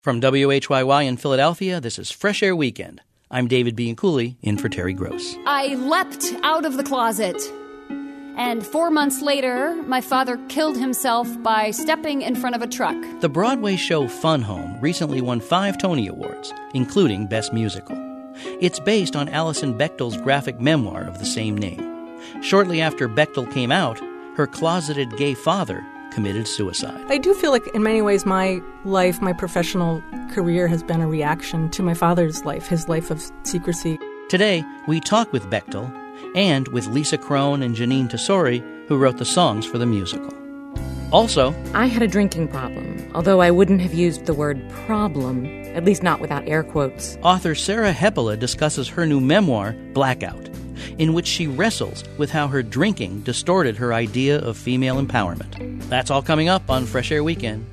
From WHYY in Philadelphia, this is Fresh Air Weekend. I'm David Bianculli, in for Terry Gross. I leapt out of the closet. And 4 months later, my father killed himself by stepping in front of a truck. The Broadway show Fun Home recently won 5 Tony Awards, including Best Musical. It's based on Alison Bechdel's graphic memoir of the same name. Shortly after Bechtel came out, her closeted gay father committed suicide. I do feel like in many ways my life, my professional career has been a reaction to my father's life, his life of secrecy. Today, we talk with Bechtel and with Lisa Kron and Jeanine Tesori, who wrote the songs for the musical. Also, I had a drinking problem, although I wouldn't have used the word problem, at least not without air quotes. Author Sarah Hepola discusses her new memoir, Blackout, in which she wrestles with how her drinking distorted her idea of female empowerment. That's all coming up on Fresh Air Weekend.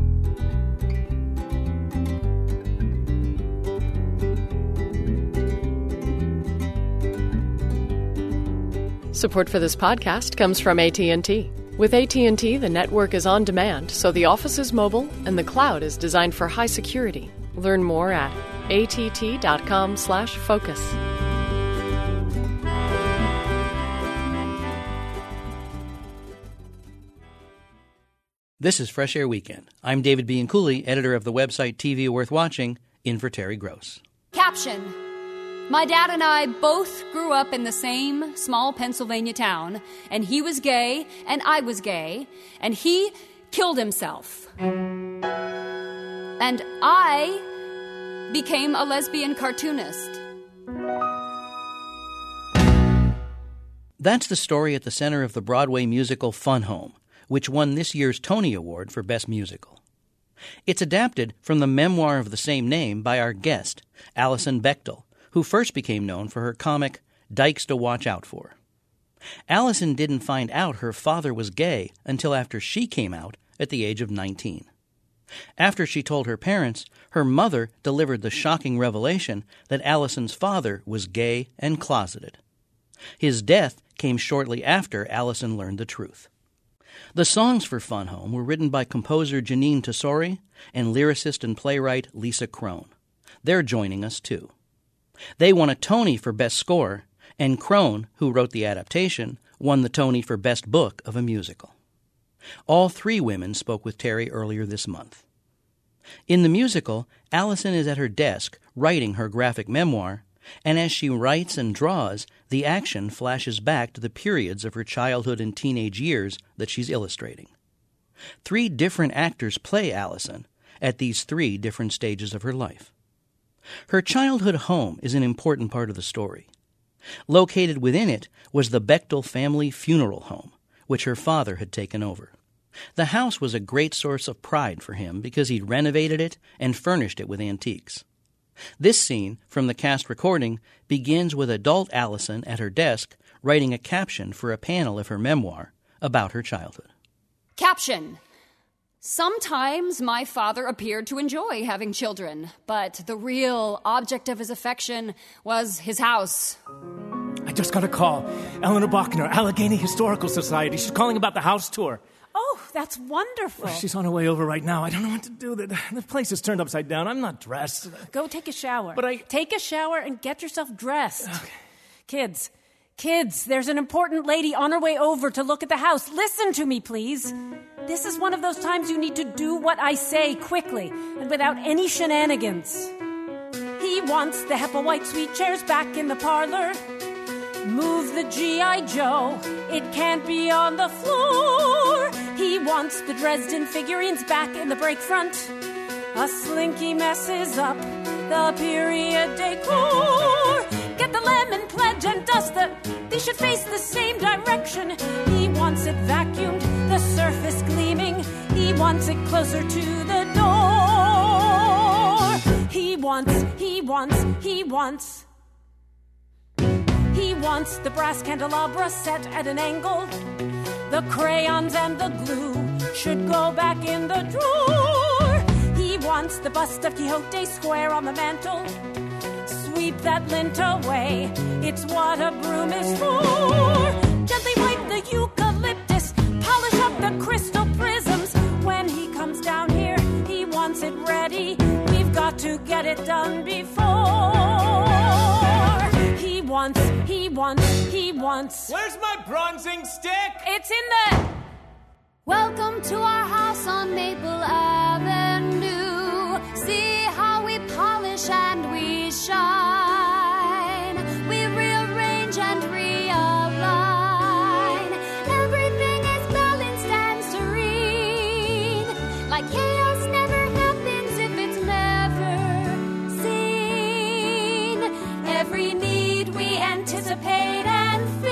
Support for this podcast comes from AT&T. With AT&T, the network is on demand, so the office is mobile and the cloud is designed for high security. Learn more at att.com/focus. This is Fresh Air Weekend. I'm David Bianculli, editor of the website TV Worth Watching, in for Terry Gross. Caption: My dad and I both grew up in the same small Pennsylvania town, and he was gay, and I was gay, and he killed himself. And I became a lesbian cartoonist. That's the story at the center of the Broadway musical Fun Home, which won this year's Tony Award for Best Musical. It's adapted from the memoir of the same name by our guest, Alison Bechtel, who first became known for her comic Dykes to Watch Out For. Alison didn't find out her father was gay until after she came out at the age of 19. After she told her parents, her mother delivered the shocking revelation that Alison's father was gay and closeted. His death came shortly after Alison learned the truth. The songs for Fun Home were written by composer Jeanine Tesori and lyricist and playwright Lisa Kron. They're joining us, too. They won a Tony for Best Score, and Kron, who wrote the adaptation, won the Tony for Best Book of a Musical. All 3 women spoke with Terry earlier this month. In the musical, Alison is at her desk writing her graphic memoir, and as she writes and draws, the action flashes back to the periods of her childhood and teenage years that she's illustrating. 3 different actors play Alison at these 3 different stages of her life. Her childhood home is an important part of the story. Located within it was the Bechtel family funeral home, which her father had taken over. The house was a great source of pride for him because he'd renovated it and furnished it with antiques. This scene, from the cast recording, begins with adult Alison at her desk writing a caption for a panel of her memoir about her childhood. Caption: Sometimes my father appeared to enjoy having children, but the real object of his affection was his house. I just got a call. Eleanor Bachner, Allegheny Historical Society. She's calling about the house tour. Oh, that's wonderful. Well, she's on her way over right now. I don't know what to do. The place is turned upside down. I'm not dressed. Go take a shower. But Take a shower and get yourself dressed. Okay. Kids, there's an important lady on her way over to look at the house. Listen to me, please. This is one of those times you need to do what I say quickly and without any shenanigans. He wants the Hepplewhite sweet chairs back in the parlor. Move the G.I. Joe. It can't be on the floor. He wants the Dresden figurines back in the break front. A slinky messes up the period decor. Get the lemon pledge and dust they should face the same direction. He wants it vacuumed, the surface gleaming. He wants it closer to the door. He wants the brass candelabra set at an angle. The crayons and the glue should go back in the drawer. He wants the bust of Quixote square on the mantle. Sweep that lint away, it's what a broom is for. Gently wipe the eucalyptus, polish up the crystal prisms. When he comes down here, he wants it ready. get it done before. He wants. Where's my bronzing stick? It's in the... Welcome to our house on Maple Avenue. See how we polish and we shine. We rearrange and realign. Everything is balanced and serene. Like chaos never happens if it's never seen. Every need we anticipate and fill.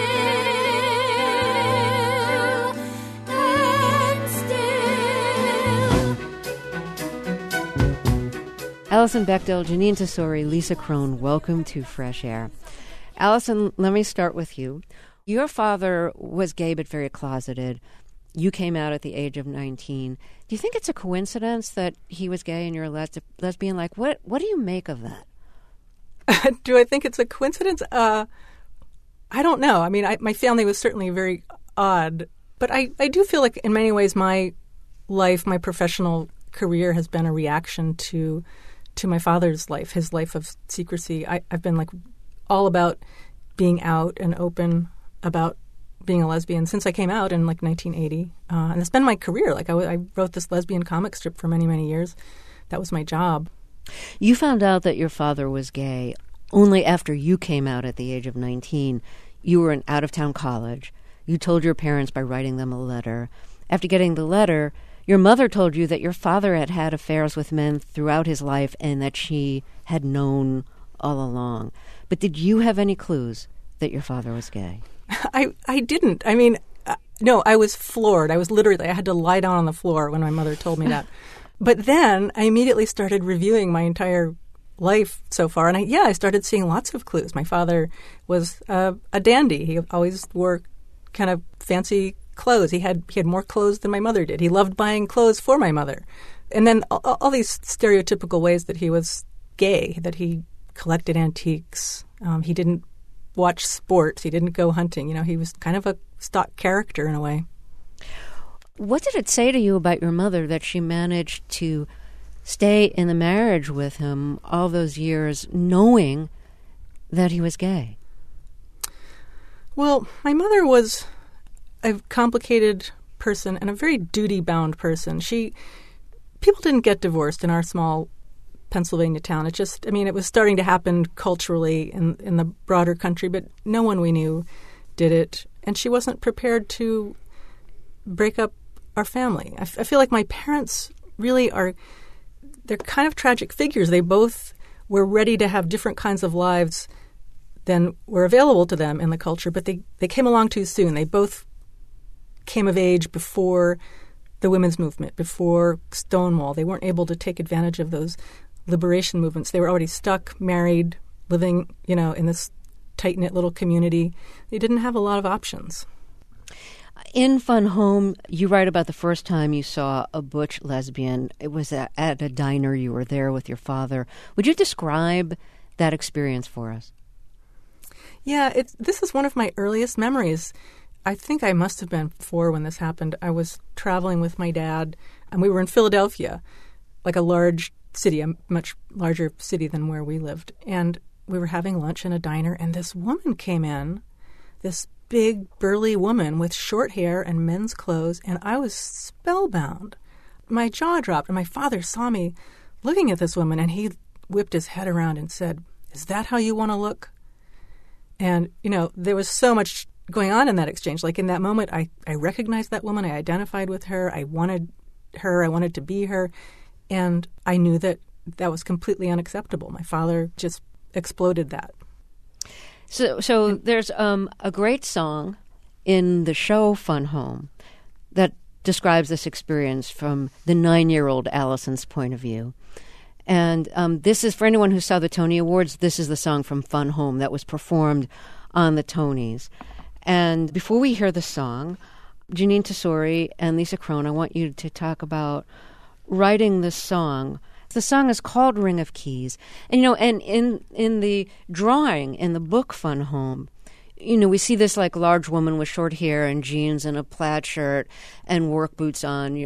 Alison Bechdel, Jeanine Tesori, Lisa Kron, welcome to Fresh Air. Alison, let me start with you. Your father was gay but very closeted. You came out at the age of 19. Do you think it's a coincidence that he was gay and you're a lesbian? Like, what do you make of that? Do I think it's a coincidence? I don't know. I mean, my family was certainly very odd. But I do feel like in many ways my life, my professional career has been a reaction to my father's life, his life of secrecy. I've been like all about being out and open about being a lesbian since I came out in like 1980. And it's been my career. Like I wrote this lesbian comic strip for many, many years. That was my job. You found out that your father was gay only after you came out at the age of 19. You were in out-of-town college. You told your parents by writing them a letter. After getting the letter, your mother told you that your father had had affairs with men throughout his life and that she had known all along. But did you have any clues that your father was gay? I didn't. I mean, no, I was floored. I had to lie down on the floor when my mother told me that. But then I immediately started reviewing my entire life so far. And I started seeing lots of clues. My father was a dandy. He always wore kind of fancy clothes. He had more clothes than my mother did. He loved buying clothes for my mother. And then all these stereotypical ways that he was gay, that he collected antiques. He didn't watch sports. He didn't go hunting. You know, he was kind of a stock character in a way. What did it say to you about your mother that she managed to stay in the marriage with him all those years knowing that he was gay? Well, my mother was a complicated person and a very duty-bound person. People didn't get divorced in our small Pennsylvania town. It was starting to happen culturally in the broader country, but no one we knew did it. And she wasn't prepared to break up our family. I feel like my parents really they're kind of tragic figures. They both were ready to have different kinds of lives than were available to them in the culture, but they came along too soon. They both came of age before the women's movement, before Stonewall. They weren't able to take advantage of those liberation movements. They were already stuck, married, living, in this tight-knit little community. They didn't have a lot of options. In Fun Home, you write about the first time you saw a butch lesbian. It was at a diner. You were there with your father. Would you describe that experience for us? Yeah, this is one of my earliest memories. I think I must have been 4 when this happened. I was traveling with my dad, and we were in Philadelphia, like a large city, a much larger city than where we lived. And we were having lunch in a diner, and this woman came in, this big, burly woman with short hair and men's clothes, and I was spellbound. My jaw dropped, and my father saw me looking at this woman, and he whipped his head around and said, "Is that how you want to look?" And, there was so much going on in that exchange. Like in that moment, I recognized that woman. I identified with her. I wanted her. I wanted to be her. And I knew that was completely unacceptable. My father just exploded that. So there's a great song in the show Fun Home that describes this experience from the 9-year-old Allison's point of view. And this is, for anyone who saw the Tony Awards, this is the song from Fun Home that was performed on the Tonys. And before we hear the song, Jeanine Tesori and Lisa Kron, I want you to talk about writing this song. The song is called Ring of Keys. And, and in the drawing, in the book Fun Home, we see this like large woman with short hair and jeans and a plaid shirt and work boots on,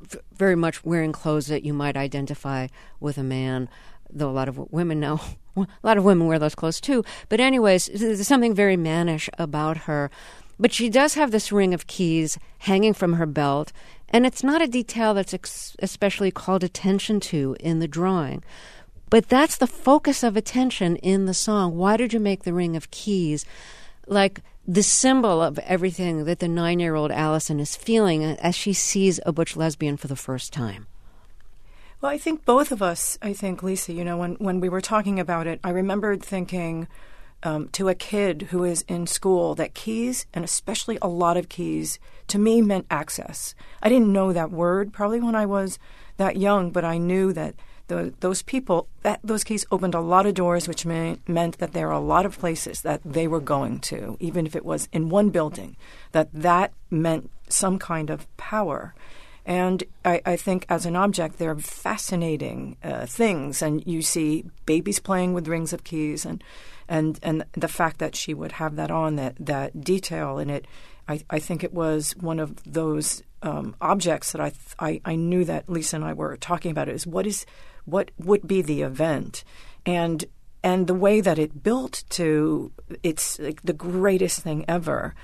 very much wearing clothes that you might identify with a man, though a lot of women know. A lot of women wear those clothes too. But anyways, there's something very mannish about her. But she does have this ring of keys hanging from her belt, and it's not a detail that's especially called attention to in the drawing. But that's the focus of attention in the song. Why did you make the ring of keys like the symbol of everything that the 9-year-old Allison is feeling as she sees a butch lesbian for the first time? Well, I think both of us, Lisa, when we were talking about it, I remembered thinking to a kid who is in school that keys, and especially a lot of keys, to me meant access. I didn't know that word probably when I was that young, but I knew that those keys opened a lot of doors, which meant that there are a lot of places that they were going to, even if it was in one building, that meant some kind of power. And I think as an object, they're fascinating things. And you see babies playing with rings of keys, and the fact that she would have that on, that detail in it, I think it was one of those objects that I knew that Lisa and I were talking about. It is what would be the event, and the way that it built to it's like the greatest thing ever.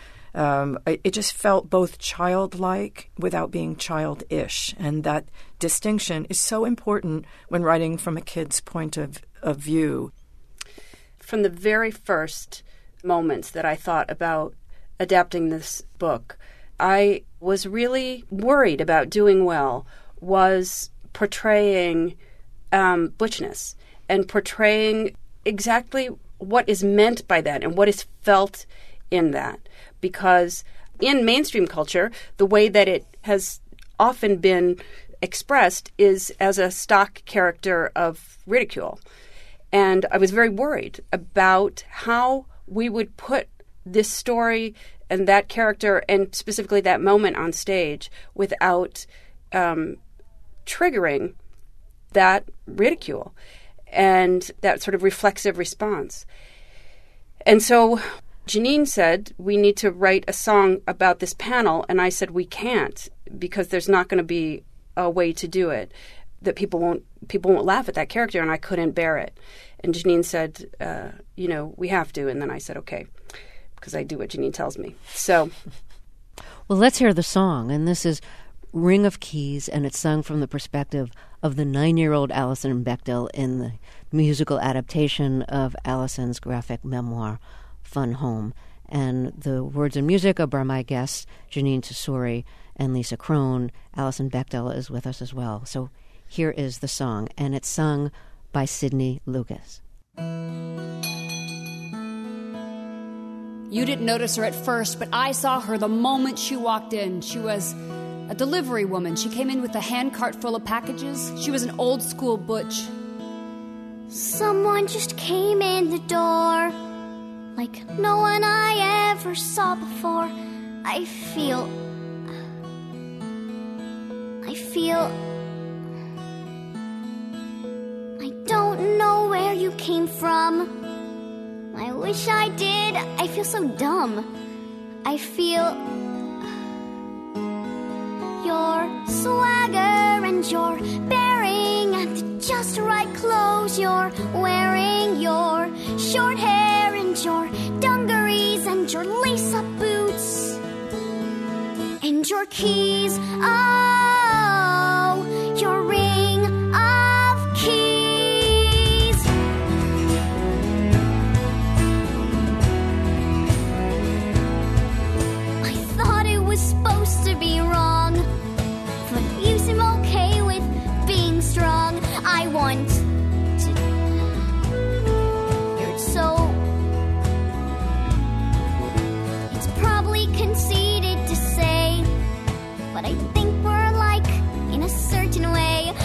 It just felt both childlike without being childish, and that distinction is so important when writing from a kid's point of view. From the very first moments that I thought about adapting this book, I was really worried about doing well, was portraying butchness and portraying exactly what is meant by that and what is felt in that. Because in mainstream culture, the way that it has often been expressed is as a stock character of ridicule. And I was very worried about how we would put this story and that character and specifically that moment on stage without triggering that ridicule and that sort of reflexive response. And so Janine said, we need to write a song about this panel. And I said, we can't, because there's not going to be a way to do it, that people won't laugh at that character, and I couldn't bear it. And Janine said, we have to. And then I said, okay, because I do what Janine tells me. So. Well, let's hear the song. And this is Ring of Keys, and it's sung from the perspective of the 9-year-old Alison Bechdel in the musical adaptation of Alison's graphic memoir, Fun Home. And the words and music are by my guests, Jeanine Tesori and Lisa Kron. Alison Bechdel is with us as well. So here is the song, and it's sung by Sydney Lucas. You didn't notice her at first, but I saw her the moment she walked in. She was a delivery woman. She came in with a handcart full of packages. She was an old-school butch. Someone just came in the door, like no one I ever saw before. I feel I don't know where you came from. I wish I did. I feel so dumb. I feel your swagger and your bearing and the just right clothes you're wearing, your short hair and your dungarees and your lace-up boots and your keys. Oh, your ring of keys. I thought it was supposed to be wrong, but you seem okay with being strong. I want to. You're so. It's probably conceited to say, but I think we're like in a certain way.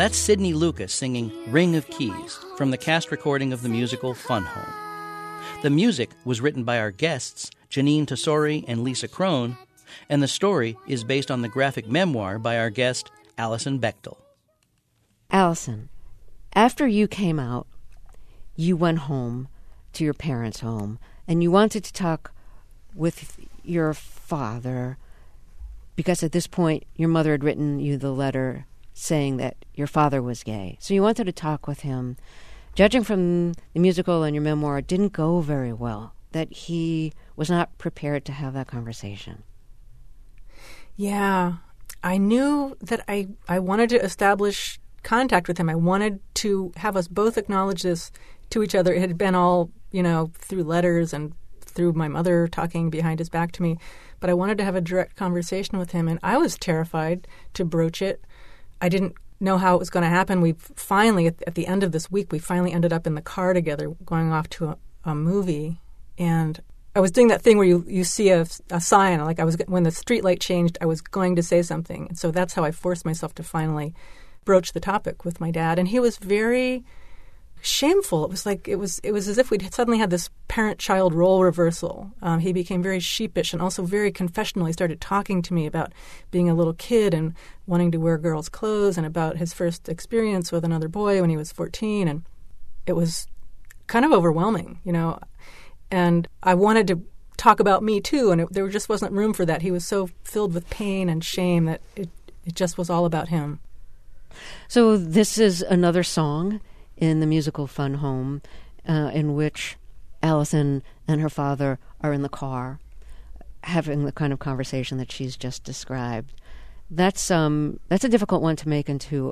That's Sidney Lucas singing Ring of Keys from the cast recording of the musical Fun Home. The music was written by our guests, Janine Tesori and Lisa Crone, and the story is based on the graphic memoir by our guest, Alison Bechtel. Alison, after you came out, you went home to your parents' home, and you wanted to talk with your father because at this point your mother had written you the letter saying that your father was gay. So you wanted to talk with him. Judging from the musical and your memoir, it didn't go very well, that he was not prepared to have that conversation. Yeah, I knew that I wanted to establish contact with him. I wanted to have us both acknowledge this to each other. It had been all, through letters and through my mother talking behind his back to me. But I wanted to have a direct conversation with him, and I was terrified to broach it. I didn't know how it was going to happen. We finally, at the end of this week, we finally ended up in the car together going off to a movie. And I was doing that thing where you see a sign. Like when the street light changed, I was going to say something. And so that's how I forced myself to finally broach the topic with my dad. And he was very shameful. It was like it was as if we'd suddenly had this parent-child role reversal. He became very sheepish and also very confessional. He started talking to me about being a little kid and wanting to wear girls' clothes and about his first experience with another boy when he was 14. And it was kind of overwhelming, And I wanted to talk about me too, and there just wasn't room for that. He was so filled with pain and shame that it just was all about him. So this is another song in the musical Fun Home, in which Alison and her father are in the car having the kind of conversation that she's just described. That's a difficult one to make into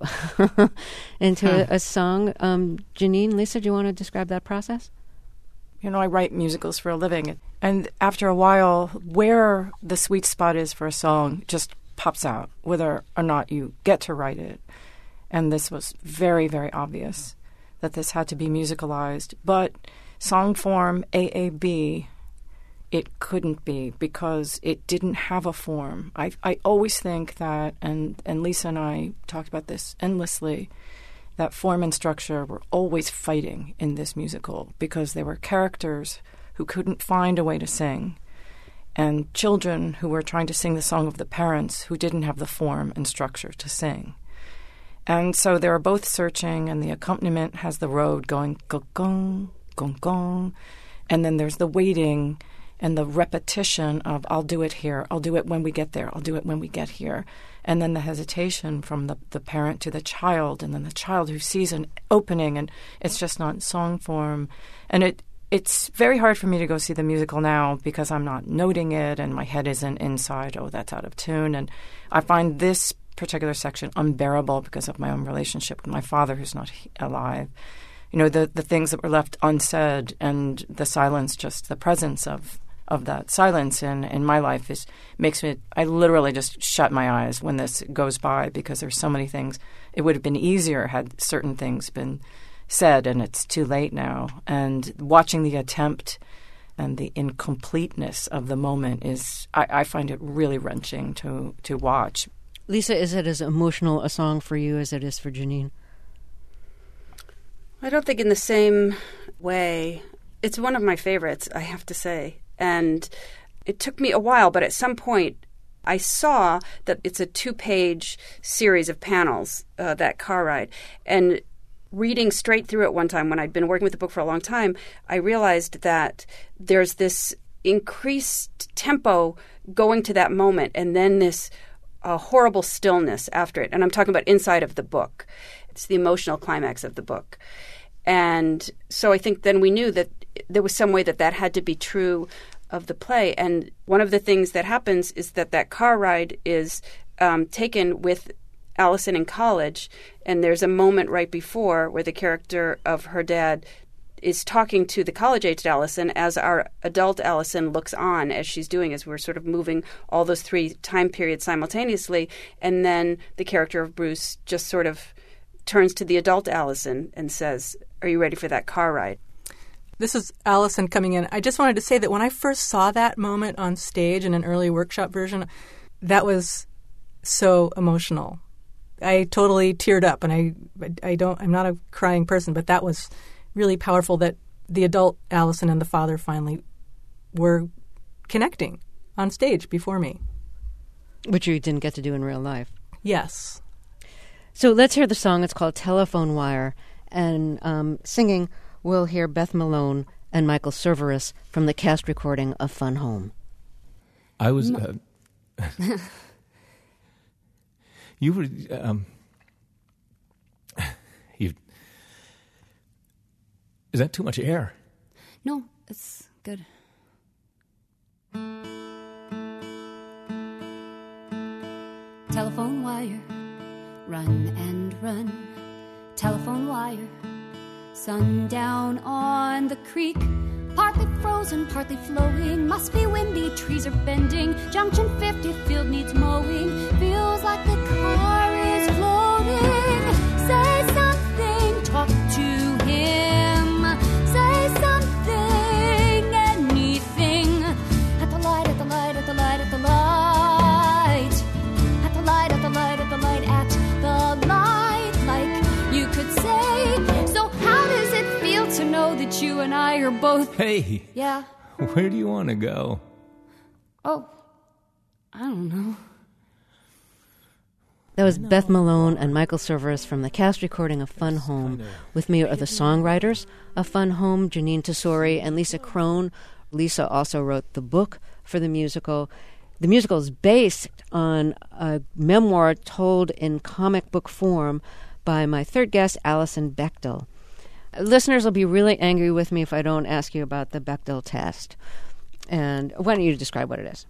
a song. Janine, Lisa, do you want to describe that process? I write musicals for a living, and after a while, where the sweet spot is for a song just pops out, whether or not you get to write it. And this was very, very obvious that this had to be musicalized. But song form AAB, it couldn't be because it didn't have a form. I always think that, and Lisa and I talked about this endlessly, that form and structure were always fighting in this musical because there were characters who couldn't find a way to sing and children who were trying to sing the song of the parents who didn't have the form and structure to sing. And so they were both searching, and the accompaniment has the road going gong, gong, gong, and then there's the waiting and the repetition of I'll do it here, I'll do it when we get there, I'll do it when we get here. And then the hesitation from the parent to the child, and then the child who sees an opening, and it's just not in song form. And it's very hard for me to go see the musical now because I'm not noting it, and my head isn't inside, oh, that's out of tune. And I find this particular section unbearable because of my own relationship with my father, who's not alive. The things that were left unsaid and the silence, just the presence of that silence in my life makes me, I literally just shut my eyes when this goes by because there's so many things. It would have been easier had certain things been said, and it's too late now. And watching the attempt and the incompleteness of the moment I find it really wrenching to watch. Lisa, is it as emotional a song for you as it is for Janine? I don't think in the same way. It's one of my favorites, I have to say. And it took me a while, but at some point I saw that it's a 2-page series of panels, that car ride. And reading straight through it one time, when I'd been working with the book for a long time, I realized that there's this increased tempo going to that moment, and then this horrible stillness after it. And I'm talking about inside of the book. It's the emotional climax of the book. And so I think then we knew that there was some way that had to be true of the play. And one of the things that happens is that car ride is taken with Alison in college. And there's a moment right before where the character of her dad is talking to the college-aged Alison as our adult Alison looks on as she's doing, as we're sort of moving all those 3 time periods simultaneously. And then the character of Bruce just sort of turns to the adult Alison and says, "Are you ready for that car ride?" This is Alison coming in. I just wanted to say that when I first saw that moment on stage in an early workshop version, that was so emotional. I totally teared up, and I'm not a crying person, but that was really powerful that the adult Allison and the father finally were connecting on stage before me. Which you didn't get to do in real life. Yes. So let's hear the song. It's called Telephone Wire. And singing, we'll hear Beth Malone and Michael Cerveris from the cast recording of Fun Home. I was... you were... Is that too much air? No, it's good. Telephone wire, run and run. Telephone wire, sundown on the creek. Partly frozen, partly flowing. Must be windy, trees are bending. Junction 50, field needs mowing. Feels like the car is floating. Say something, talk to him. Say something, anything. At the light, at the light, at the light, at the light. At the light, at the light, at the light, at the light. Like you could say. So how does it feel to know that you and I are both... Hey. Yeah? Where do you want to go? Oh, I don't know. That was Beth Malone and Michael Cerveris from the cast recording of Fun Home. With me are the songwriters of Fun Home, Janine Tesori and Lisa Crone. Lisa also wrote the book for the musical. The musical is based on a memoir told in comic book form by my third guest, Alison Bechdel. Listeners will be really angry with me if I don't ask you about the Bechdel test. And why don't you describe what it is?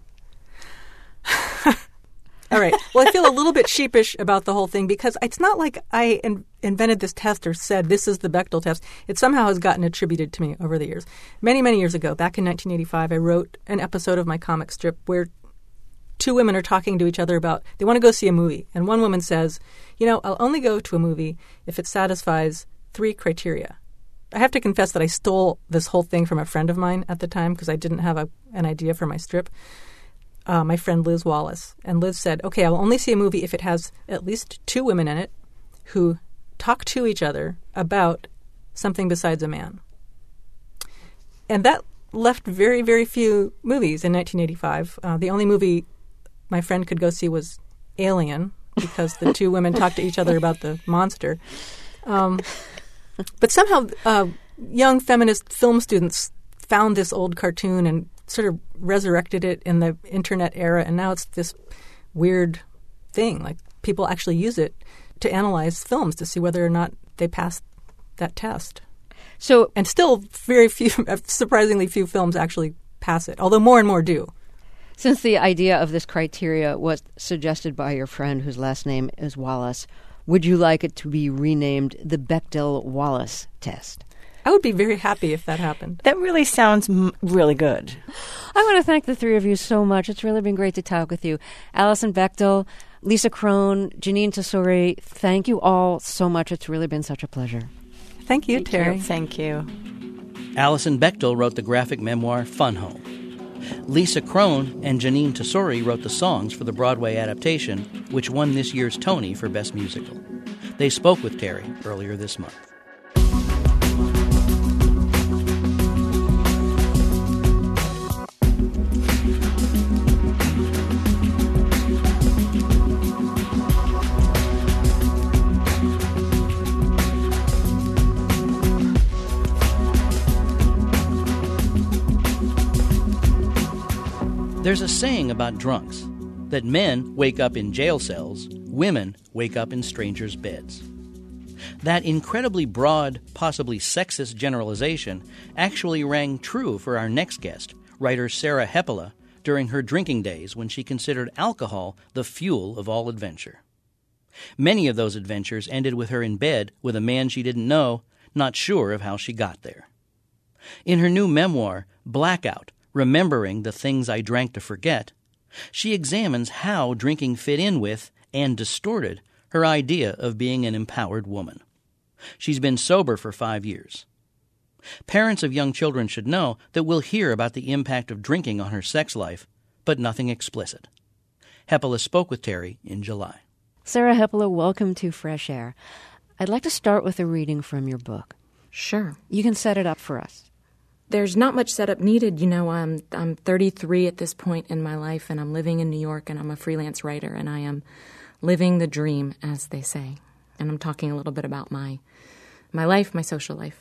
All right. Well, I feel a little bit sheepish about the whole thing because it's not like I invented this test or said this is the Bechdel test. It somehow has gotten attributed to me over the years. Many, many years ago, back in 1985, I wrote an episode of my comic strip where two women are talking to each other about they want to go see a movie. And one woman says, I'll only go to a movie if it satisfies 3 criteria. I have to confess that I stole this whole thing from a friend of mine at the time because I didn't have an idea for my strip. My friend Liz Wallace. And Liz said, okay, I will only see a movie if it has at least 2 women in it who talk to each other about something besides a man. And that left very, very few movies in 1985. The only movie my friend could go see was Alien because the 2 women talked to each other about the monster. But somehow young feminist film students found this old cartoon and sort of resurrected it in the internet era, and now it's this weird thing. Like people actually use it to analyze films to see whether or not they pass that test. So, and still very few, surprisingly few films actually pass it, although more and more do. Since the idea of this criteria was suggested by your friend whose last name is Wallace, would you like it to be renamed the Bechdel-Wallace test? I would be very happy if that happened. That really sounds really good. I want to thank the 3 of you so much. It's really been great to talk with you. Alison Bechdel, Lisa Crone, Janine Tesori, thank you all so much. It's really been such a pleasure. Thank you, Terry. Thank you. Alison Bechdel wrote the graphic memoir Fun Home. Lisa Crone and Janine Tesori wrote the songs for the Broadway adaptation, which won this year's Tony for Best Musical. They spoke with Terry earlier this month. There's a saying about drunks, that men wake up in jail cells, women wake up in strangers' beds. That incredibly broad, possibly sexist generalization actually rang true for our next guest, writer Sarah Hepola, during her drinking days when she considered alcohol the fuel of all adventure. Many of those adventures ended with her in bed with a man she didn't know, not sure of how she got there. In her new memoir, Blackout, Remembering the Things I Drank to Forget, she examines how drinking fit in with and distorted her idea of being an empowered woman. She's been sober for 5 years. Parents of young children should know that we'll hear about the impact of drinking on her sex life, but nothing explicit. Hepola spoke with Terry in July. Sarah Hepola, welcome to Fresh Air. I'd like to start with a reading from your book. Sure. You can set it up for us. There's not much setup needed. You know, I'm 33 at this point in my life, and I'm living in New York, and I'm a freelance writer, and I am living the dream, as they say. And I'm talking a little bit about my life, my social life.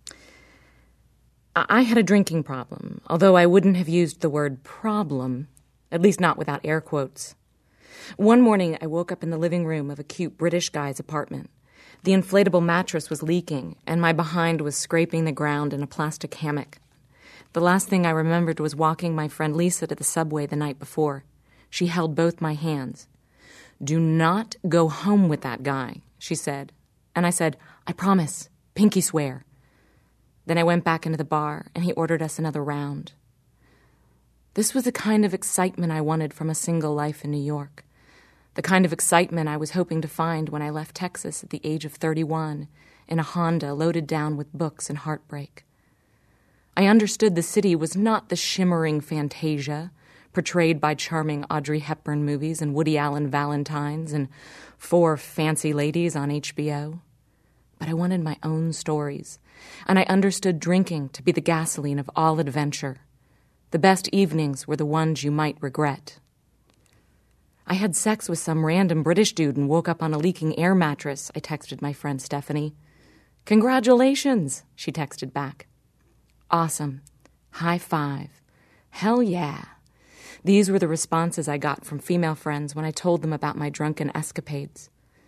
I had a drinking problem, although I wouldn't have used the word problem, at least not without air quotes. One morning, I woke up in the living room of a cute British guy's apartment. The inflatable mattress was leaking, and my behind was scraping the ground in a plastic hammock. The last thing I remembered was walking my friend Lisa to the subway the night before. She held both my hands. "Do not go home with that guy," she said. And I said, "I promise. Pinky swear." Then I went back into the bar, and he ordered us another round. This was the kind of excitement I wanted from a single life in New York. The kind of excitement I was hoping to find when I left Texas at the age of 31 in a Honda loaded down with books and heartbreak. I understood the city was not the shimmering Fantasia portrayed by charming Audrey Hepburn movies and Woody Allen Valentines and 4 fancy ladies on HBO. But I wanted my own stories, and I understood drinking to be the gasoline of all adventure. The best evenings were the ones you might regret. I had sex with some random British dude and woke up on a leaking air mattress, I texted my friend Stephanie. "Congratulations," she texted back. "Awesome. High five. Hell yeah." These were the responses I got from female friends when I told them about my drunken escapades.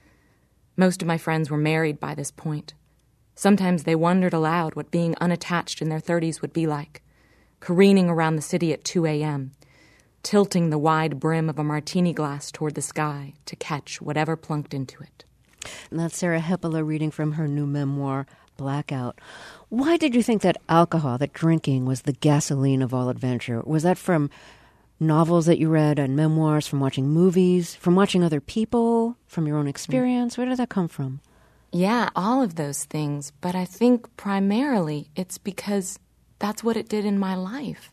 Most of my friends were married by this point. Sometimes they wondered aloud what being unattached in their 30s would be like, careening around the city at 2 a.m., tilting the wide brim of a martini glass toward the sky to catch whatever plunked into it. And that's Sarah Hepola reading from her new memoir, Blackout. Why did you think that alcohol, that drinking, was the gasoline of all adventure? Was that from novels that you read and memoirs, from watching movies, from watching other people, from your own experience? Where did that come from? Yeah, all of those things. But I think primarily it's because that's what it did in my life.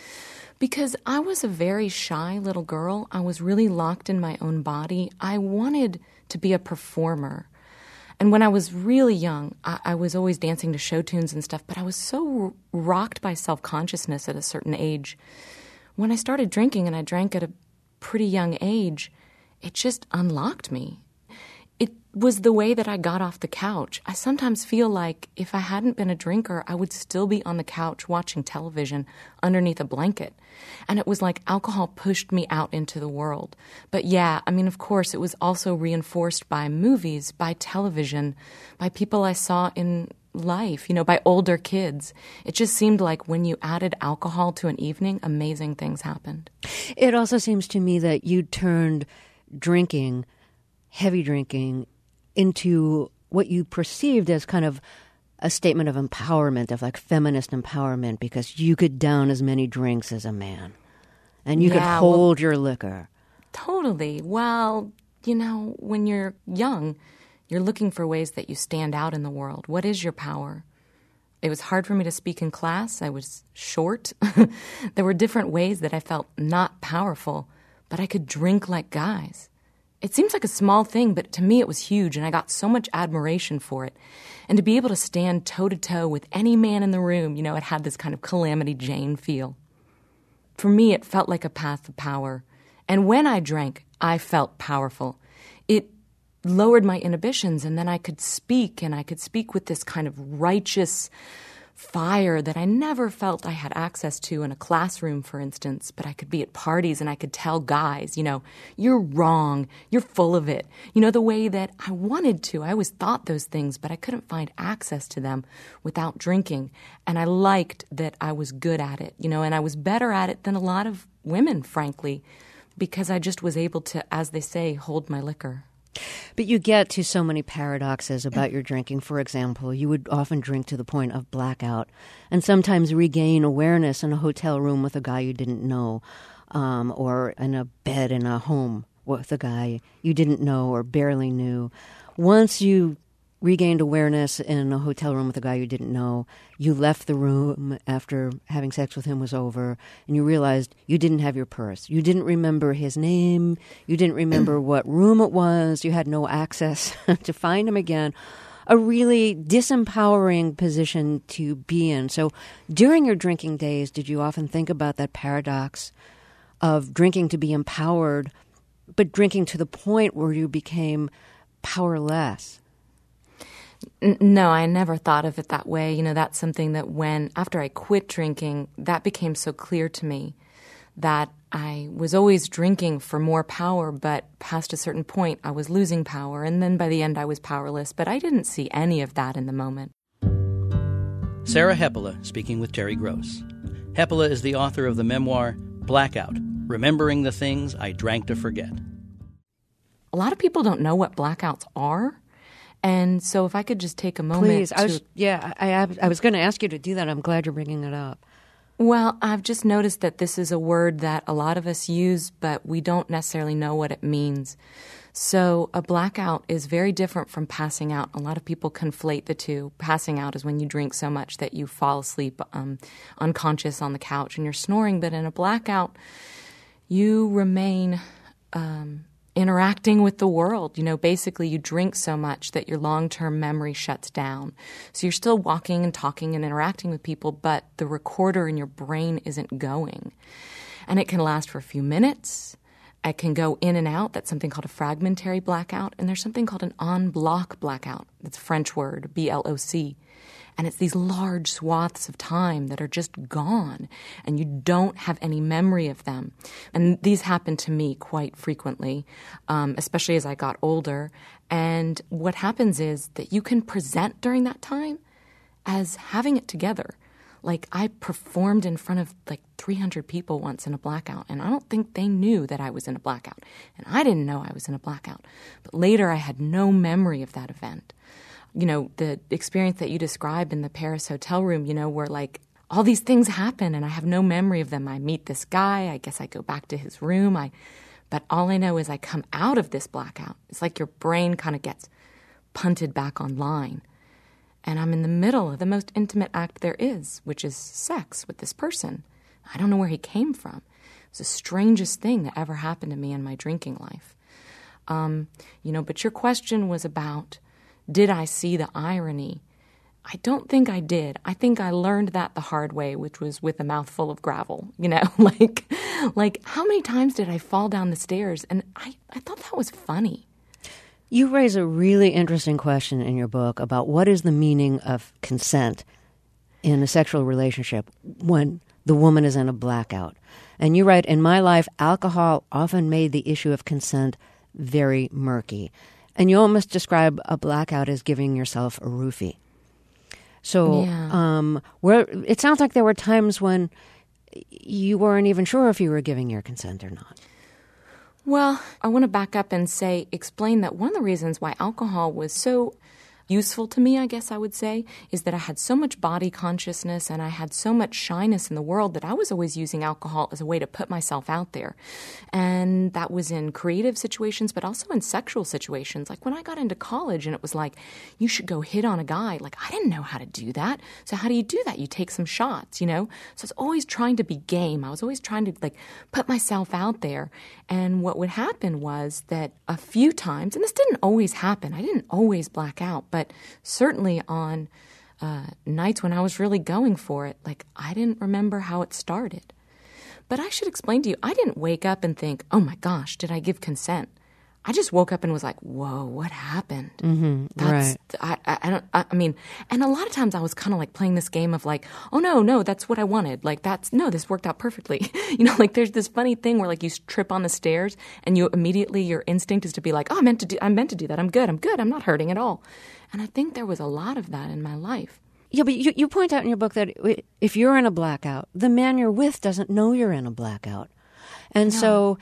Because I was a very shy little girl. I was really locked in my own body. I wanted to be a performer. And when I was really young, I was always dancing to show tunes and stuff, but I was so rocked by self-consciousness at a certain age. When I started drinking, and I drank at a pretty young age, it just unlocked me. It was the way that I got off the couch. I sometimes feel like if I hadn't been a drinker, I would still be on the couch watching television underneath a blanket. And it was like alcohol pushed me out into the world. But yeah, I mean, of course, it was also reinforced by movies, by television, by people I saw in life, you know, by older kids. It just seemed like when you added alcohol to an evening, amazing things happened. It also seems to me that you turned drinking, heavy drinking, into what you perceived as kind of a statement of empowerment, of like feminist empowerment, because you could down as many drinks as a man. And you could hold your liquor. Totally. Well, you know, when you're young, you're looking for ways that you stand out in the world. What is your power? It was hard for me to speak in class. I was short. There were different ways that I felt not powerful, but I could drink like guys. It seems like a small thing, but to me it was huge, and I got so much admiration for it. And to be able to stand toe-to-toe with any man in the room, you know, it had this kind of Calamity Jane feel. For me, it felt like a path to power. And when I drank, I felt powerful. It lowered my inhibitions, and then I could speak, and I could speak with this kind of righteous fire that I never felt I had access to in a classroom, for instance, but I could be at parties and I could tell guys, you know, "You're wrong, you're full of it." You know, the way that I wanted to. I always thought those things, but I couldn't find access to them without drinking. And I liked that I was good at it, you know, and I was better at it than a lot of women, frankly, because I just was able to, as they say, hold my liquor. But you get to so many paradoxes about your drinking. For example, you would often drink to the point of blackout and sometimes regain awareness in a hotel room with a guy you didn't know, or in a bed in a home with a guy you didn't know or barely knew. Once you regained awareness in a hotel room with a guy you didn't know. You left the room after having sex with him was over, and you realized you didn't have your purse. You didn't remember his name. You didn't remember what room it was. You had no access to find him again. A really disempowering position to be in. So during your drinking days, did you often think about that paradox of drinking to be empowered, but drinking to the point where you became powerless? No, I never thought of it that way. You know, that's something that after I quit drinking, that became so clear to me that I was always drinking for more power, but past a certain point, I was losing power. And then by the end, I was powerless. But I didn't see any of that in the moment. Sarah Hepola speaking with Terry Gross. Hepola is the author of the memoir Blackout, Remembering the Things I Drank to Forget. A lot of people don't know what blackouts are. And so if I could just take a moment. Please, I was going to ask you to do that. I'm glad you're bringing it up. Well, I've just noticed that this is a word that a lot of us use, but we don't necessarily know what it means. So a blackout is very different from passing out. A lot of people conflate the two. Passing out is when you drink so much that you fall asleep unconscious on the couch and you're snoring. But in a blackout, you remain interacting with the world. You know, basically you drink so much that your long-term memory shuts down. So you're still walking and talking and interacting with people, but the recorder in your brain isn't going. And it can last for a few minutes. It can go in and out. That's something called a fragmentary blackout. And there's something called an en bloc blackout. That's a French word, B-L-O-C. And it's these large swaths of time that are just gone, and you don't have any memory of them. And these happen to me quite frequently, especially as I got older. And what happens is that you can present during that time as having it together. Like, I performed in front of 300 people once in a blackout, and I don't think they knew that I was in a blackout. And I didn't know I was in a blackout. But later I had no memory of that event. You know, the experience that you described in the Paris hotel room, you know, where all these things happen and I have no memory of them. I meet this guy. I guess I go back to his room. But all I know is I come out of this blackout. It's like your brain kind of gets punted back online. And I'm in the middle of the most intimate act there is, which is sex with this person. I don't know where he came from. It was the strangest thing that ever happened to me in my drinking life. But your question was about, did I see the irony? I don't think I did. I think I learned that the hard way, which was with a mouthful of gravel. You know, like how many times did I fall down the stairs? And I thought that was funny. You raise a really interesting question in your book about what is the meaning of consent in a sexual relationship when the woman is in a blackout. And you write, in my life, alcohol often made the issue of consent very murky. And you almost describe a blackout as giving yourself a roofie. So it sounds like there were times when you weren't even sure if you were giving your consent or not. Well, I want to back up and explain that one of the reasons why alcohol was so useful to me, I guess I would say, is that I had so much body consciousness and I had so much shyness in the world that I was always using alcohol as a way to put myself out there. And that was in creative situations, but also in sexual situations. Like when I got into college and it was like, you should go hit on a guy. Like, I didn't know how to do that. So how do you do that? You take some shots, you know? So I was always trying to be game. I was always trying to put myself out there. And what would happen was that a few times, and this didn't always happen, I didn't always black out, but certainly on nights when I was really going for it, I didn't remember how it started. But I should explain to you, I didn't wake up and think, oh my gosh, did I give consent? I just woke up and was like, whoa, what happened? Mm-hmm, right. I mean, and a lot of times I was kind of playing this game of oh no, that's what I wanted. This worked out perfectly. You know, there's this funny thing where you trip on the stairs and you immediately, your instinct is to be like, oh, I meant to do that. I'm good. I'm not hurting at all. And I think there was a lot of that in my life. Yeah, but you point out in your book that if you're in a blackout, the man you're with doesn't know you're in a blackout. And so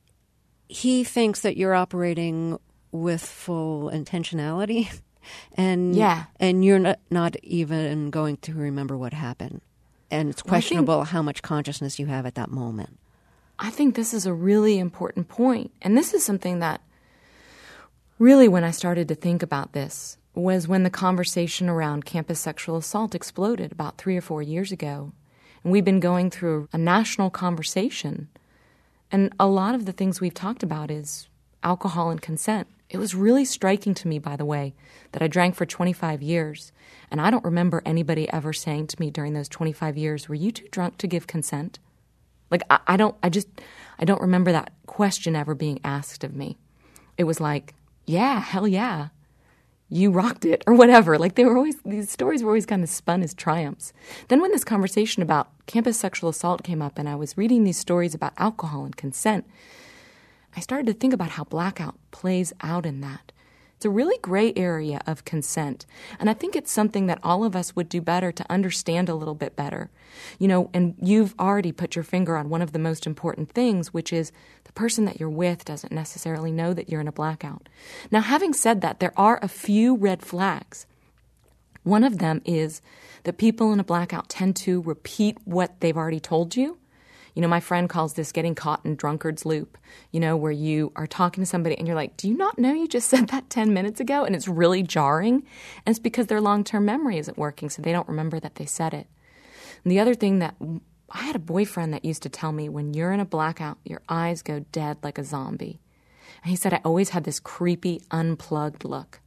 he thinks that you're operating with full intentionality, and you're not even going to remember what happened. And it's questionable how much consciousness you have at that moment. I think this is a really important point. And this is something that really, when I started to think about this, was when the conversation around campus sexual assault exploded about 3 or 4 years ago. And we've been going through a national conversation. And a lot of the things we've talked about is alcohol and consent. It was really striking to me, by the way, that I drank for 25 years. And I don't remember anybody ever saying to me during those 25 years, were you too drunk to give consent? Like, I don't remember that question ever being asked of me. It was like, yeah, hell yeah, you rocked it, or whatever. Like, these stories were always kind of spun as triumphs. Then when this conversation about campus sexual assault came up and I was reading these stories about alcohol and consent, I started to think about how blackout plays out in that. It's a really gray area of consent, and I think it's something that all of us would do better to understand a little bit better. You know, and you've already put your finger on one of the most important things, which is the person that you're with doesn't necessarily know that you're in a blackout. Now, having said that, there are a few red flags. One of them is that people in a blackout tend to repeat what they've already told you. You know, my friend calls this getting caught in drunkard's loop, you know, where you are talking to somebody and you're like, do you not know you just said that 10 minutes ago? And it's really jarring. And it's because their long-term memory isn't working, so they don't remember that they said it. And the other thing that I had a boyfriend that used to tell me, when you're in a blackout, your eyes go dead like a zombie. And he said I always had this creepy, unplugged look.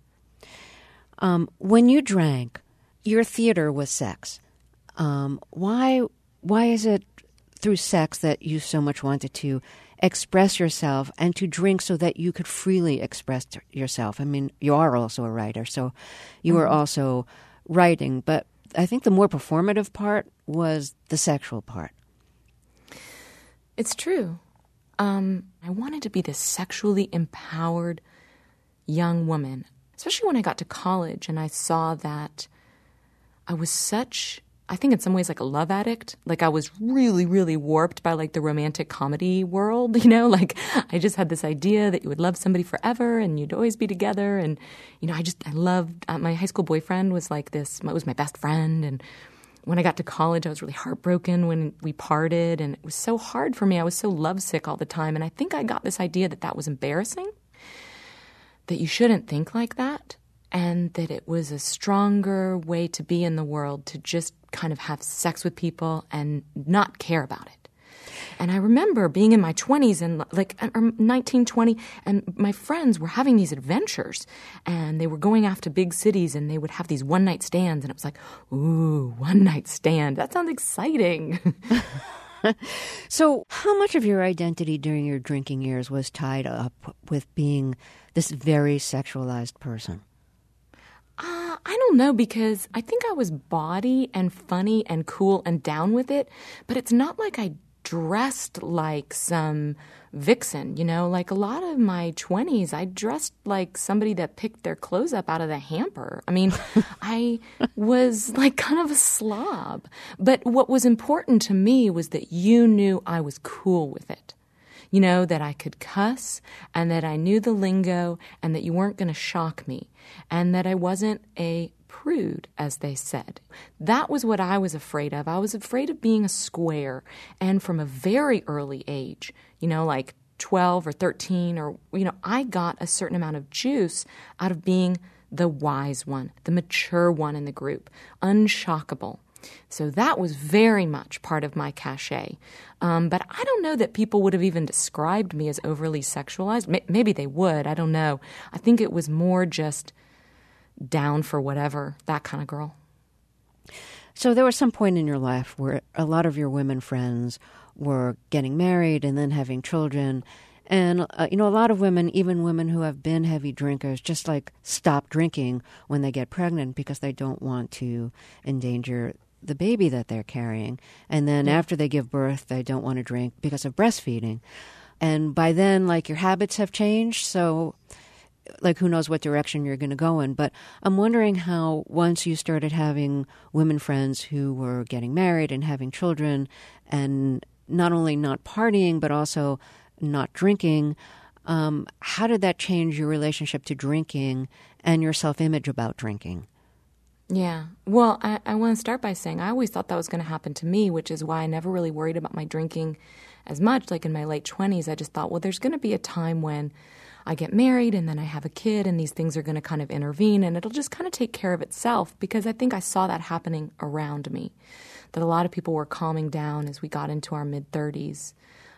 When you drank, your theater was sex. Why is it through sex that you so much wanted to express yourself and to drink so that you could freely express yourself? I mean, you are also a writer, so you were also writing, but I think the more performative part was the sexual part. It's true. I wanted to be this sexually empowered young woman, especially when I got to college and I saw that I was such, I think in some ways like a love addict. Like I was really, really warped by like the romantic comedy world, you know, like I just had this idea that you would love somebody forever and you'd always be together. And, you know, I loved, my high school boyfriend was like this, was my best friend. And when I got to college, I was really heartbroken when we parted. And it was so hard for me. I was so lovesick all the time. And I think I got this idea that that was embarrassing, that you shouldn't think like that. And that it was a stronger way to be in the world, to just kind of have sex with people and not care about it. And I remember being in my 20s and like 19, 20, and my friends were having these adventures and they were going off to big cities and they would have these one-night stands. And it was like, ooh, one-night stand. That sounds exciting. So how much of your identity during your drinking years was tied up with being this very sexualized person? I don't know, because I think I was bawdy and funny and cool and down with it, but it's not like I dressed like some vixen, you know? Like a lot of my 20s, I dressed like somebody that picked their clothes up out of the hamper. I mean, I was like kind of a slob. But what was important to me was that you knew I was cool with it. You know, that I could cuss and that I knew the lingo and that you weren't going to shock me and that I wasn't a prude, as they said. That was what I was afraid of. I was afraid of being a square. And from a very early age, you know, like 12 or 13 or, you know, I got a certain amount of juice out of being the wise one, the mature one in the group, unshockable. So that was very much part of my cachet. But I don't know that people would have even described me as overly sexualized. Maybe they would. I don't know. I think it was more just down for whatever, that kind of girl. So there was some point in your life where a lot of your women friends were getting married and then having children. And, you know, a lot of women, even women who have been heavy drinkers, just like stop drinking when they get pregnant because they don't want to endanger the baby that they're carrying. And then after they give birth, they don't want to drink because of breastfeeding. And by then, like, your habits have changed. So, like, who knows what direction you're going to go in. But I'm wondering how once you started having women friends who were getting married and having children and not only not partying, but also not drinking, how did that change your relationship to drinking and your self-image about drinking? Yeah. Well, I want to start by saying I always thought that was going to happen to me, which is why I never really worried about my drinking as much. Like in my late 20s, I just thought, well, there's going to be a time when I get married and then I have a kid and these things are going to kind of intervene and it'll just kind of take care of itself, because I think I saw that happening around me, that a lot of people were calming down as we got into our mid-30s.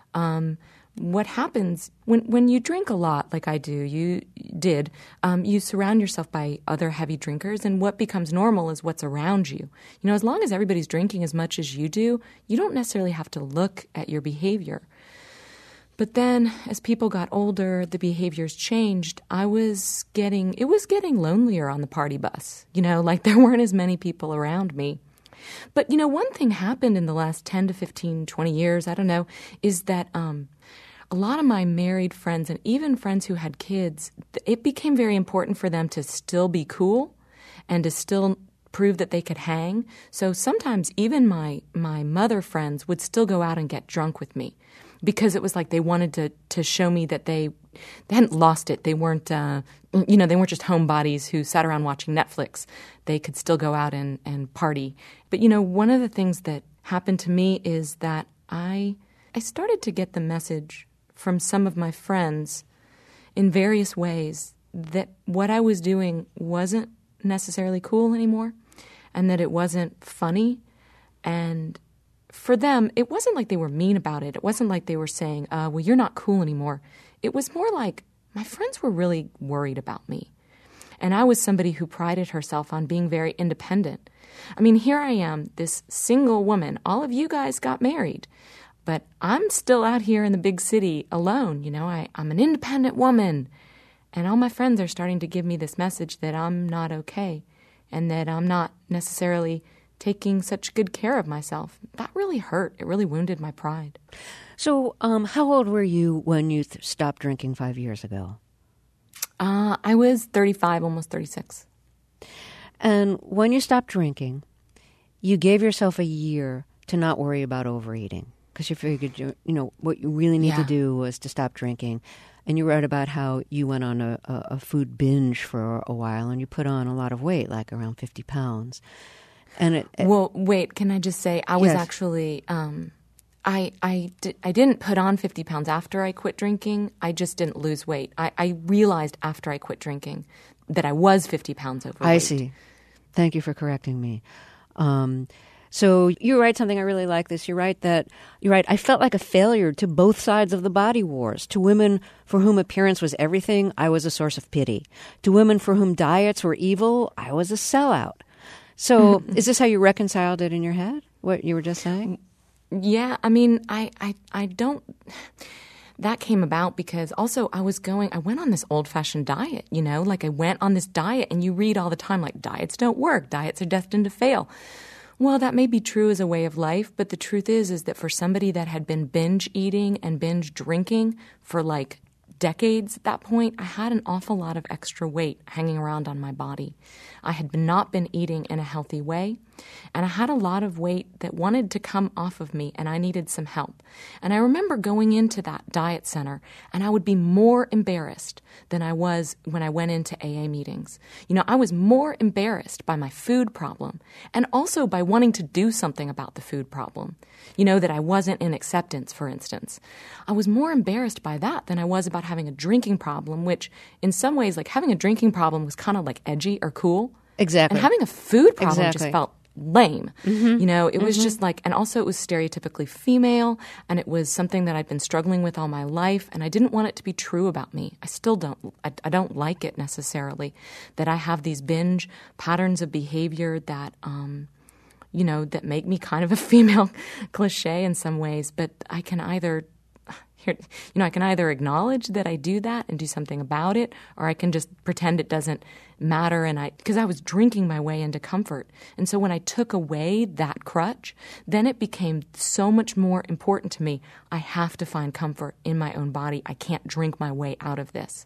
What happens when you drink a lot, like I do, you surround yourself by other heavy drinkers, and what becomes normal is what's around you. You know, as long as everybody's drinking as much as you do, you don't necessarily have to look at your behavior. But then, as people got older, the behaviors changed. It was getting lonelier on the party bus. You know, like there weren't as many people around me. But, you know, one thing happened in the last 10 to 15, 20 years, I don't know, is that a lot of my married friends and even friends who had kids, it became very important for them to still be cool and to still prove that they could hang. So sometimes even my mother friends would still go out and get drunk with me, because it was like they wanted to show me that they hadn't lost it. They weren't, they weren't just homebodies who sat around watching Netflix. They could still go out and party. But, you know, one of the things that happened to me is that I started to get the message from some of my friends in various ways that what I was doing wasn't necessarily cool anymore, and that it wasn't funny. And for them, it wasn't like they were mean about it. It wasn't like they were saying, well, you're not cool anymore. It was more like my friends were really worried about me. And I was somebody who prided herself on being very independent. I mean, here I am, this single woman. All of you guys got married. But I'm still out here in the big city alone. You know, I'm an independent woman. And all my friends are starting to give me this message that I'm not okay and that I'm not necessarily taking such good care of myself. That really hurt. It really wounded my pride. So how old were you when you stopped drinking 5 years ago? I was 35, almost 36. And when you stopped drinking, you gave yourself a year to not worry about overeating, because you figured, you know, what you really need to do was to stop drinking. And you wrote about how you went on a food binge for a while, and you put on a lot of weight, like around 50 pounds. And well, wait, can I just say, I was actually, I didn't put on 50 pounds after I quit drinking. I just didn't lose weight. I realized after I quit drinking that I was 50 pounds overweight. I see. Thank you for correcting me. So you write something, I really like this. You write, I felt like a failure to both sides of the body wars. To women for whom appearance was everything, I was a source of pity. To women for whom diets were evil, I was a sellout. So is this how you reconciled it in your head, what you were just saying? Yeah, I mean, I don't... That came about because also I went on this old-fashioned diet, you know? Like I went on this diet, and you read all the time, like, diets don't work, diets are destined to fail. Well, that may be true as a way of life, but the truth is that for somebody that had been binge eating and binge drinking for like decades at that point, I had an awful lot of extra weight hanging around on my body. I had not been eating in a healthy way, and I had a lot of weight that wanted to come off of me, and I needed some help. And I remember going into that diet center, and I would be more embarrassed than I was when I went into AA meetings. You know, I was more embarrassed by my food problem, and also by wanting to do something about the food problem. You know, that I wasn't in acceptance, for instance. I was more embarrassed by that than I was about having a drinking problem, which in some ways, like having a drinking problem was kind of like edgy or cool. Exactly. And having a food problem just felt lame. Mm-hmm. You know, it was just like, and also it was stereotypically female, and it was something that I'd been struggling with all my life, and I didn't want it to be true about me. I still don't. I don't like it necessarily, that I have these binge patterns of behavior that, you know, that make me kind of a female cliche in some ways, but I can either... I can either acknowledge that I do that and do something about it, or I can just pretend it doesn't matter. Because I was drinking my way into comfort. And so when I took away that crutch, then it became so much more important to me. I have to find comfort in my own body. I can't drink my way out of this.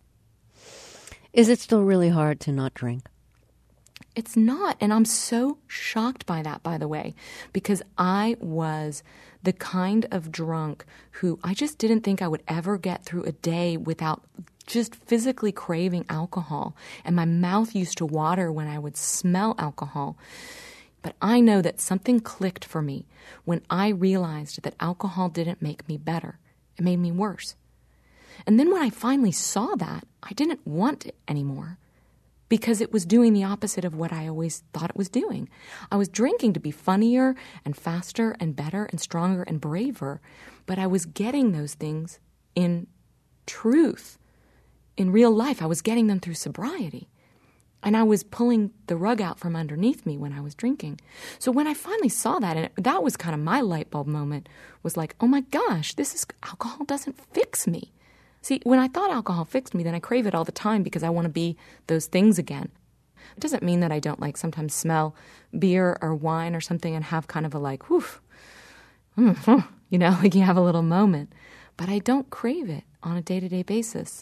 Is it still really hard to not drink? It's not. And I'm so shocked by that, by the way, because I was the kind of drunk who I just didn't think I would ever get through a day without just physically craving alcohol. And my mouth used to water when I would smell alcohol. But I know that something clicked for me when I realized that alcohol didn't make me better. It made me worse. And then when I finally saw that, I didn't want it anymore because it was doing the opposite of what I always thought it was doing. I was drinking to be funnier and faster and better and stronger and braver, but I was getting those things in truth. In real life, I was getting them through sobriety. And I was pulling the rug out from underneath me when I was drinking. So when I finally saw that, and that was kind of my light bulb moment, was like, oh my gosh, alcohol doesn't fix me. See, when I thought alcohol fixed me, then I crave it all the time because I want to be those things again. It doesn't mean that I don't sometimes smell beer or wine or something and have kind of a whew, you have a little moment. But I don't crave it on a day-to-day basis.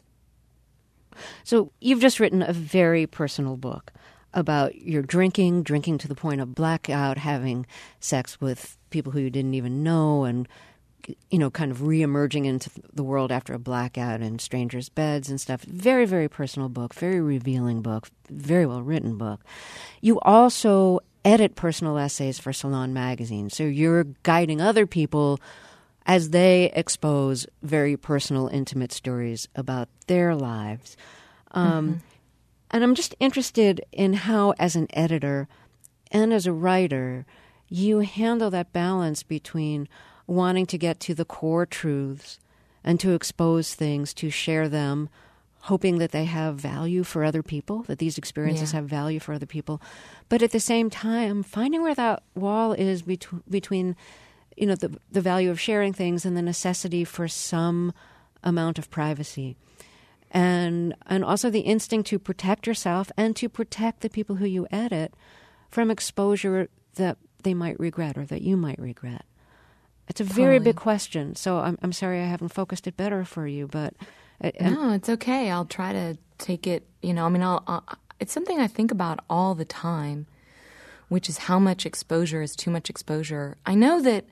So you've just written a very personal book about your drinking to the point of blackout, having sex with people who you didn't even know, and, kind of reemerging into the world after a blackout in strangers' beds and stuff. Very, very personal book, very revealing book, very well-written book. You also edit personal essays for Salon Magazine, so you're guiding other people as they expose very personal, intimate stories about their lives. And I'm just interested in how, as an editor and as a writer, you handle that balance between wanting to get to the core truths and to expose things, to share them, hoping that they have value for other people, that these experiences have value for other people, but at the same time, finding where that wall is between the value of sharing things and the necessity for some amount of privacy. And also the instinct to protect yourself and to protect the people who you edit from exposure that they might regret or that you might regret. It's a very big question, so I'm sorry I haven't focused it better for you, but... No, it's okay. I'll try to take it, it's something I think about all the time, which is how much exposure is too much exposure. I know that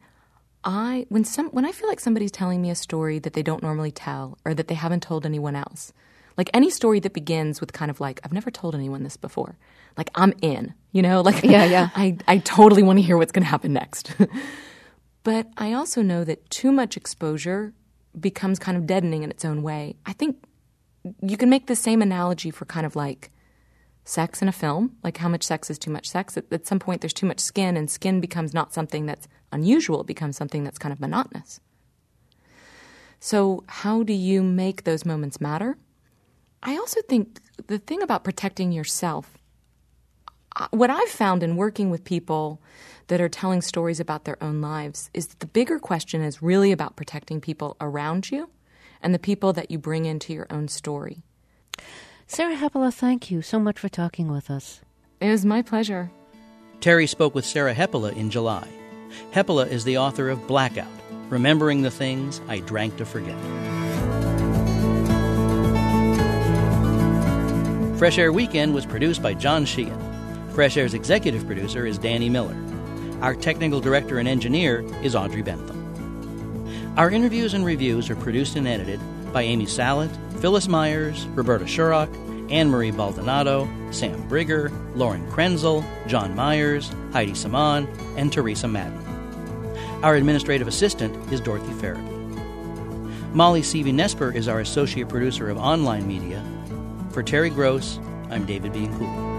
when I feel like somebody's telling me a story that they don't normally tell or that they haven't told anyone else, like any story that begins with kind of I've never told anyone this before, I'm in, Yeah. I totally want to hear what's going to happen next. But I also know that too much exposure becomes kind of deadening in its own way. I think you can make the same analogy for kind of sex in a film, how much sex is too much sex. At some point there's too much skin, and skin becomes not something that's unusual. It becomes something that's kind of monotonous. So how do you make those moments matter? I also think the thing about protecting yourself, what I've found in working with people that are telling stories about their own lives is that the bigger question is really about protecting people around you and the people that you bring into your own story. Sarah Hepola, thank you so much for talking with us. It was my pleasure. Terry spoke with Sarah Hepola in July. Hepola is the author of Blackout, Remembering the Things I Drank to Forget. Fresh Air Weekend was produced by John Sheehan. Fresh Air's executive producer is Danny Miller. Our technical director and engineer is Audrey Bentham. Our interviews and reviews are produced and edited by Amy Salet, Phyllis Myers, Roberta Shurrock, Anne-Marie Baldonado, Sam Brigger, Lauren Krenzel, John Myers, Heidi Saman, and Teresa Madden. Our administrative assistant is Dorothy Farabee. Molly Seavey-Nesper is our associate producer of online media. For Terry Gross, I'm David Bianculli.